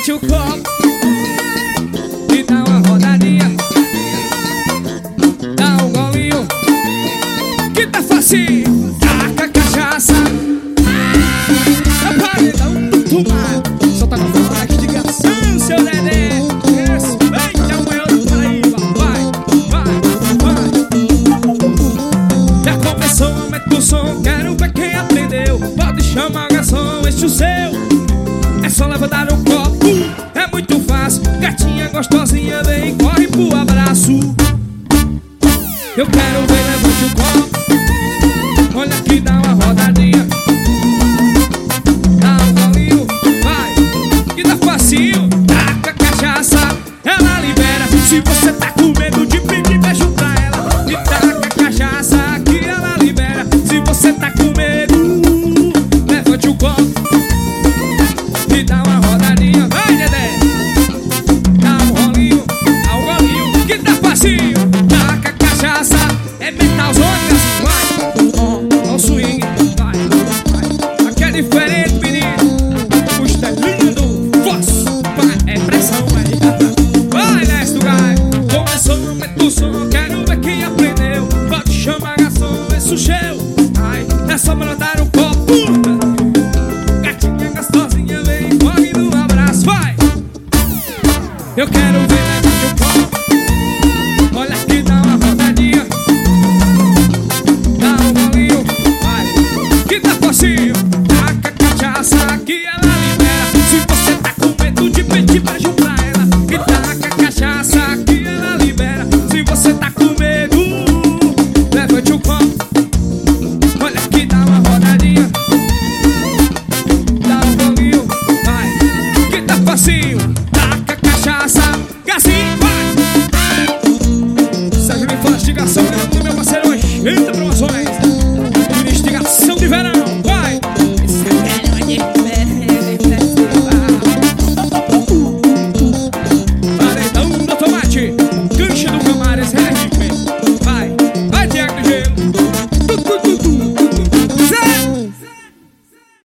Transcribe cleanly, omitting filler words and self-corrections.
levante o copo e dá uma rodadinha. Dá um golinho que tá facinho. Taca a cachaça. É paredão tomado. Solta com a forma de ligação, seu neném. Respeita o meu do Paraíba. Já começou, aumenta o som. Quero ver quem aprendeu. Pode chamar o garçom, este o seu. É só levantar um copo, é muito fácil. Gatinha gostosinha, vem, corre pro abraço. Eu quero ver, levante o copo. Olha aqui, dá uma rodadinha. Dá um golinho, vai, que tá facinho. Taca a cachaça, ela libera. Se você tá com medo de pedir beijo pra ela, e taca a cachaça que ela libera. Se você tá com medo, levante o copo e dá uma rodadinha, vai, Dedé. Dá um rolinho, que tá facinho. Taca a cachaça, é metalzone assim, vai. Ó o swing, vai. Aqui é diferente, menino. Custa lindo, força, vai, é pressão, vai. Vai, desce do gás. Começou, aumenta o som, quero ver quem aprendeu. Pode chamar garçom, esse o seu. Ai, é só mandar um copo. Gatinha gostosinha, vem, corre no abraço, vai! Eu quero ver